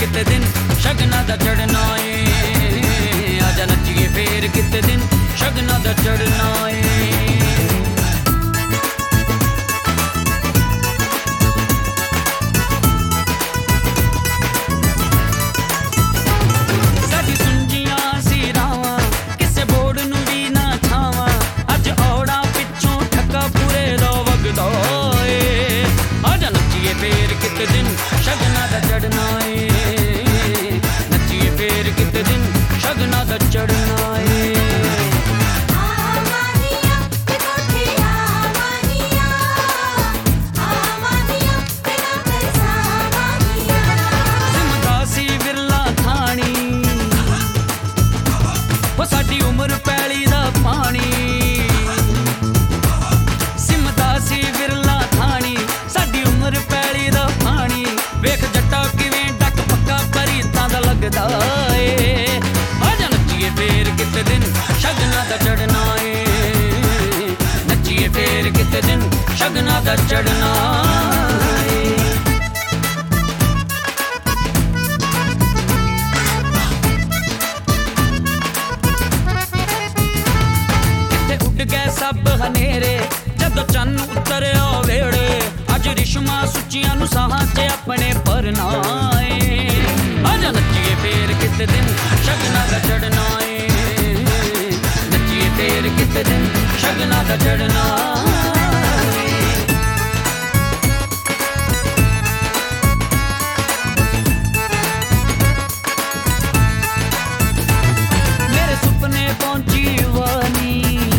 किते दिन शगना दा चढ़ना ए आजा नच्चिए फेर किते दिन शगना दा चढ़ना ए शगना दा चढ़ना ए नच्चिए फेर किते दिन शगना दा चढ़ना ए सिमदासी विरला थानी वो साडी उमर पैली दा पानी सिमदासी विरला थानी साडी उमर पैली दा पानी वेख जट्टा किवें डक पक्का परीतां दा लगदा ए आजा नच्चिए फेर किते दिन शगना दा चढ़ना ए नच्चिए फेर किते दिन शगना दा चढ़ना ए किते उड़ गए सब हनेरे जदों चन्न उतरिया वेड़े अज रिश्मा सुचियां नूं साहां च अपने परनाए आजा नच्चिए फेर किते दिन शगना दा चढ़ना ए नच्चिए फेर किते दिन शगना दा चढ़ना ए मेरे सुपने पहुंची वानी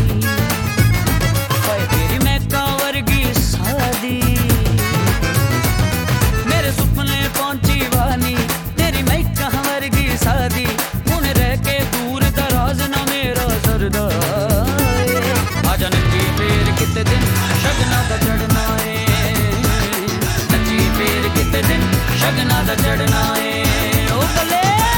शादी हुण रह के दूर दराज ना मेरा सरदा आजा नच्चिए फेर किते दिन शगना दा चढ़ना ए नच्चिए फेर किते दिन शगना दा चढ़ना ए ओ गले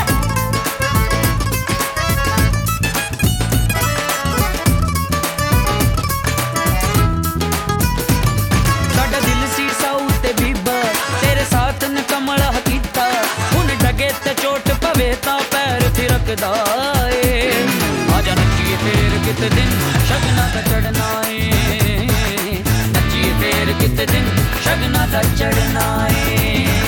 साडा दिल सी साऊ ते बीबा तेरे साथ न कमला कीता हुण डगे ते चोट पवे तां पैर थिरकदा ए आजा नच्चिए फेर किते दिन शगना दा चढ़ना ए नच्चिए फेर किते दिन शगना दा चढ़ना ए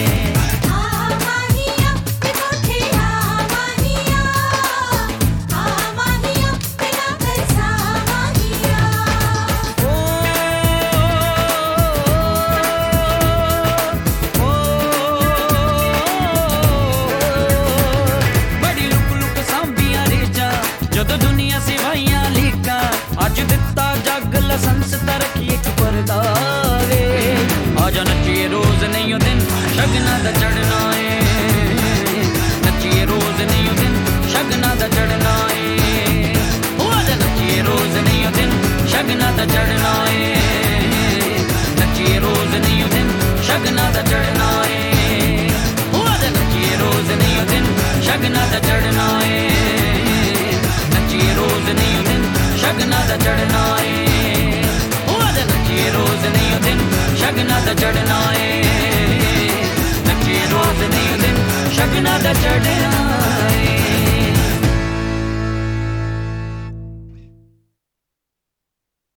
जदों दुनिया सिवाइयां लीका अज दिता जग लसंस तरक्की एक परदा वे आजा नच्चिए रोज नहीं ओ दिन शगना दा चढ़ना ए नच्चिए रोज नहीं ओ दिन शगना दा चढ़ना ए ओ आजा नच्चिए रोज नहीं ओ दिन शगना दा चढ़ना ए नच्चिए रोज नहीं ओ दिन शगना दा चढ़ना ए ओ आजा नच्चिए रोज नहीं ओ दिन शगना दा चढ़ना ए रोज नहीं दिन शगना दा चढ़ना ए ओ आजा नच्चिए रोज नहीं दिन शगना दा चढ़ना ए नच्चिए रोज नहीं दिन शगना दा चढ़ना।